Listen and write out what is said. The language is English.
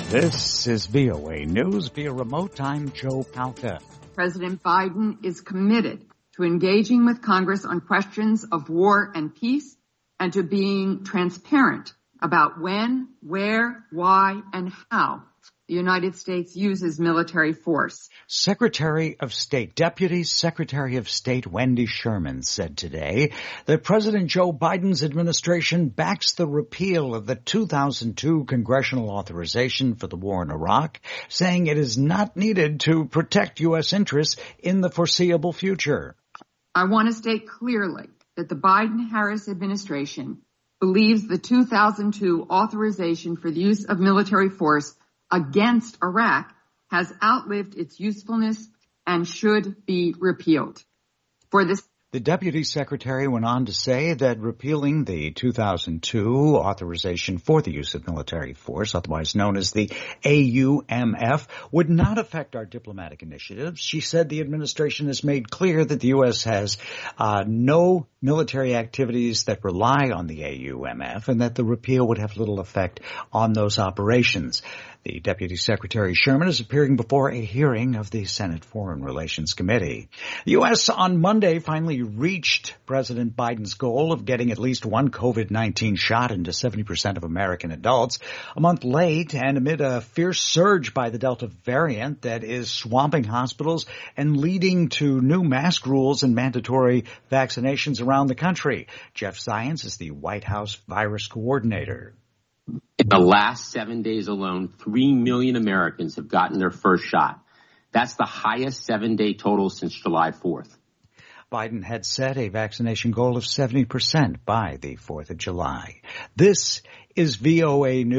This is VOA News via remote. I'm Joe Palca. President Biden is committed to engaging with Congress on questions of war and peace and to being transparent about when, where, why, and how the United States uses military force. Deputy Secretary of State Wendy Sherman said today that President Joe Biden's administration backs the repeal of the 2002 congressional authorization for the war in Iraq, saying it is not needed to protect U.S. interests in the foreseeable future. I want to state clearly that the Biden-Harris administration believes the 2002 authorization for the use of military force against Iraq has outlived its usefulness and should be repealed. The Deputy Secretary went on to say that repealing the 2002 authorization for the use of military force, otherwise known as the AUMF, would not affect our diplomatic initiatives. She said the administration has made clear that the U.S. has no military activities that rely on the AUMF and that the repeal would have little effect on those operations. The Deputy Secretary Sherman is appearing before a hearing of the Senate Foreign Relations Committee. The U.S. on Monday finally reached President Biden's goal of getting at least one COVID-19 shot into 70% of American adults. A month late and amid a fierce surge by the Delta variant that is swamping hospitals and leading to new mask rules and mandatory vaccinations around the country. Jeff Zients is the White House virus coordinator. In the last 7 days alone, 3 million Americans have gotten their first shot. That's the highest 7-day total since July 4th. Biden had set a vaccination goal of 70% by the 4th of July. This is VOA News.